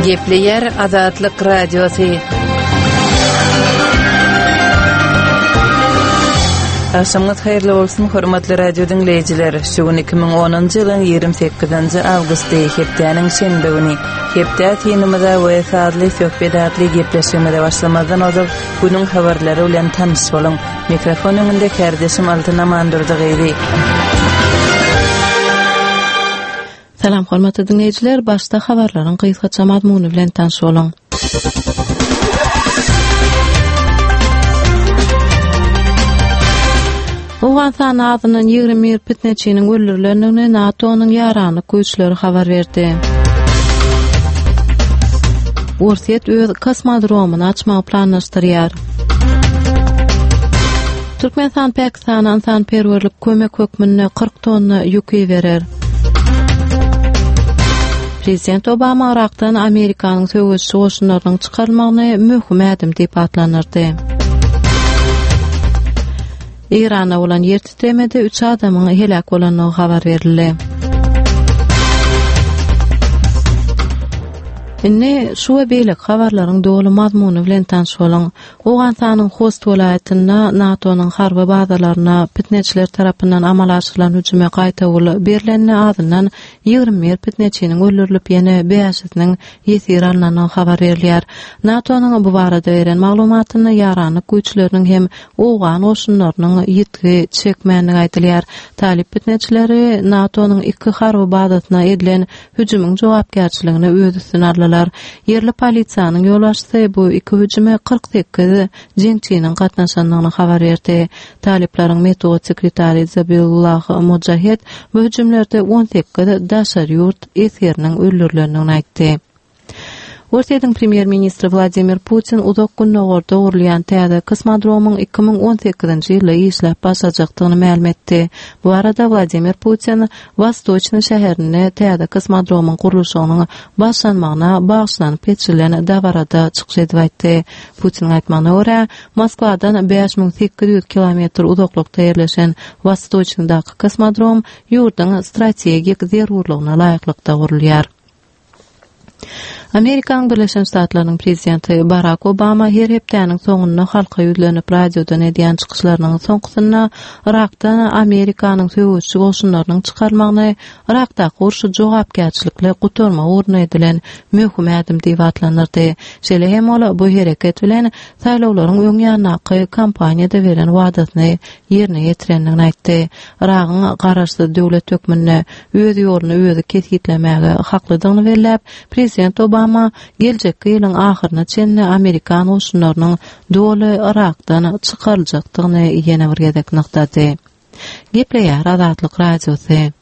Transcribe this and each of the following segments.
Gepleyer Azatlyk Radiosu. Akşamınız hayırlı olsun hormatly radio dinleyijiler. Şugun 2010-njy ýylyň 28-nji awgusty hepdäniň şenbe güni. Hepdä teýnimizde we saatly söhbetli gepleşmede başlamadan odup günüň habarlary bilen tanış bolun. Mikrofon öňünde kardeşim Altyna Mandurdygydy. Salam hormatly dinleyijiler, başda habarlaryň kysgaça mazmuny bilen tanış bolun. Awgan adynyň 21 pitneçiniň öldürilenini NATO-nyň ýarany güýçleri habar berdi. Ursiýet öz kosmodromuny açmagy planlaşdyrýar. Türkmenistan Pakistana insan perwerlik kömek hökmüne 40 tonna ýük berer. Prezident Obama Irakdan Amerikanyň söwüşçi goşunlarynyň çykarylmagyny möhüm ädim diýip atlanyrdy. İran'a olan yer titremede 3 adamın helak bolanyny habar berildi. Inne şu we beýle habarlaryň dolu mazmuny bilen tanış bolun. Awganistanyň Xost welaýatyna NATO-nyň harby bazalaryna pitneçiler tarapyndan amal açylan hüjüme gaýta berilenine adyndan 21 pitneçiniň öldürilip ýene 5-siniň ýetir alanyny habar berilýär. NATO-nyň bu barada beren maglumatyny ýarany güýçleriniň hem Awgan goşunlarynyň ýetgi çekmänligi aýdylýar. Talip pitneçileri NATO-nyň 2 harby bazasyna edilen hüjümüň jogapkärçiligini öz üstüne aldylar. Yerli polisiýanyň ýolbaşçysy bu iki hüjüme 48 jeňçiniň gatnaşanyny habar berdi. Taliplaryň metod sekretary Zabihullah Mujahid bu hüjümlerde 18 daşar ýurt esiriniň öldürilenini aýtdy. Russiýanyň premier ministri Vladimir Putin uzak günnägerde urulýan täze kosmodromuň 2018-nji ýylda işläp başajakdygyny ma'lum etdi. Bu arada Vladimir Putin Vostochny şäherine täze kosmodromuň gurulşynyň başlanmagyna bagyşlanyp geçirilen dawarada çykyş edip aýtdy. Putin aýtmagyna görä, Moskwadan 5800 kilometr uzaklykda ýerleşen Vostochnydaky kosmodrom ýurtyň strategik zerurlygyna laýyklykda gurulýar. Amerikan Birleşen Ştatlarynyň prezidenti Barack Obama her hepdäniň soňuna halka ýüzlenip radiodan edýän çykyşlarynyň soňgusyna Irakdan Amerikanyň söwüşçi goşunlarynyň çykarmagyny Irakdaky urşy jogapkärçilikle gutarma urna edilen möhüm ädim diýip atlanyrdy. Şeýle hem ola bu hereket bilen saýlawlaryň öňýanaky kampaniýada beren wadasyny ýerine ýetirendigini aýtdy. Iragyň garaşdy döwlet hökmüne öz ýoluny özü kesgitlemäge haklydygyny belläp, prezident Obama geljek ýylyň ahyryna çenli Amerikan goşunlarynyň doly Irakdan çykaryljakdygyny ýene bir gezek noktady. Gepleýär Azatlyk Radiosu.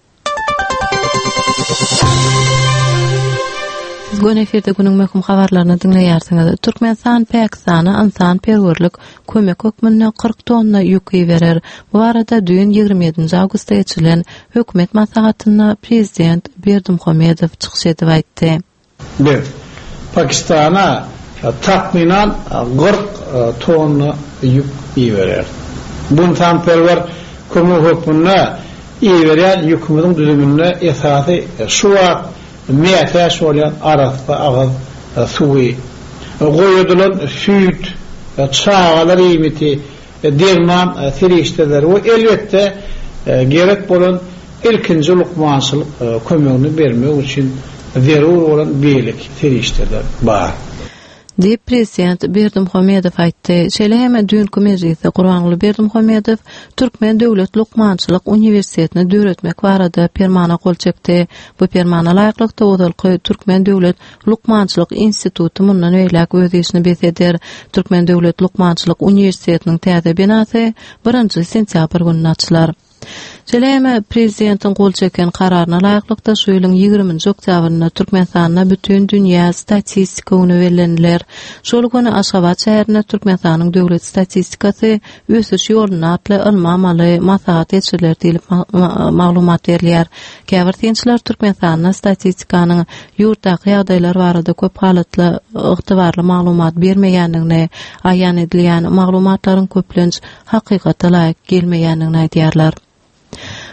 Gün eferde günüň möhüm habarlaryny dinleýärsiňiz. Türkmenistan Pakistana insan perwerlik kömek hökmüne 40 tonna ýük berer. Bu arada düýün 27-nji awgustda geçirilen hökümet maslahatyna prezident Berdimuhamedow çykyş edip aýtdy. Pakistan'a takminan 40 tonna yük verir. Bundan perver kömük hökmüne veren yükümüzün düzümüne esası şu an meyteş olan arasında ağız suyu koyudulan süt çağalar imiti derman serişteler o elbette gerek olan ilkinci lukmançılık kömüğünü vermek için zerur olan beýlik serişdeler bar. Diýip prezident Berdimuhamedow aýtdy. Şeýle hem dünkü mejlisde Gurbanguly Berdimuhamedow Türkmen Döwlet Lukmançylyk Uniwersitetini döretmek barada permana gol çekdi. Bu permana laýyklykda odalky Türkmen Döwlet Lukmançylyk instituty mundan öýlek öz işini beseder. Türkmen Döwlet Lukmançylyk Uniwersitetiniň täze binasy 1-nji sentýabr gününe açylar. Şeýle prezidentin gol çeken kararyna laýyklykda şu ýylyň 20-nji oktýabryna Türkmenistana bütün dünýä statistika uniwerlenler. Şol güni Aşgabat şäherine Türkmenistanyň döwlet statistikasy ösüş ýoluna atly almamaly maslahat etçiler diýip maglumat berilýär. Käbir tençler Türkmenistanyň statistikanyň ýurtdaky ýagdaýlar barada köp halatly ygtybarly maglumat bermeýändigini, aýan edilýän maglumatlaryň köplenç hakykata laýyk gelmeýändigini aýdýarlar.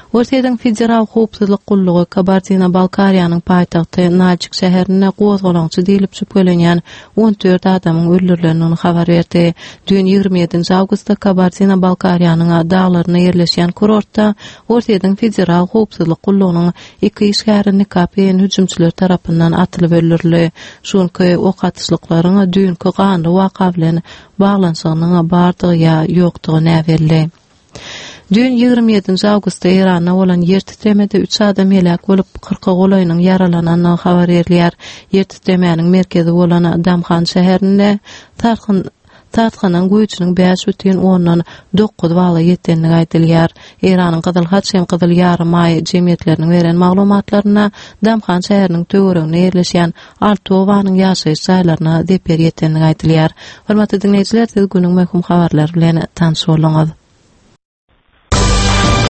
Ortadan federal hukukçylyk gullugy Kabardino-Balkariýanyň paýtagty Najik şäherine gozgolançy diýilip şüphelenýän 14 adamyň öldürilenini habar berdi. Dün 27 awgustda Kabardino-Balkariýanyň daglaryna ýerleşýän kurortda ortadan federal hukukçylyk gullugynyň 2 işgäri nikapiýen hüjümçiler tarapyndan atylyp öldürildi. Şonky ok atışlyklaryň dünkü gany waka bilen baglanşygynyň bardygy ýa ýokdugy näberli. Dün 27 awgustda Iranda bolan yer titremede 3 adam helak bolup 40 golaýynyň yaralananyny habar berýär. Yer titremäniň merkezi bolan Damhan şäherinde tartxanyň güýçüniň 5,10 bala ýetdenligi aýdylýar. Iranyň Gyzyl Haç hem Gyzyl Ýarym aý jemgyýetleriniň beren maglumatlaryna Damhan şäheriniň töweregine ýerleşýän 6 owanyň ýaşaýyş jaýlaryna deper ýetdenligi aýdylýar. Hormatly dinleýijiler, siz günüň möhüm habarlary bilen tanış boluňuz.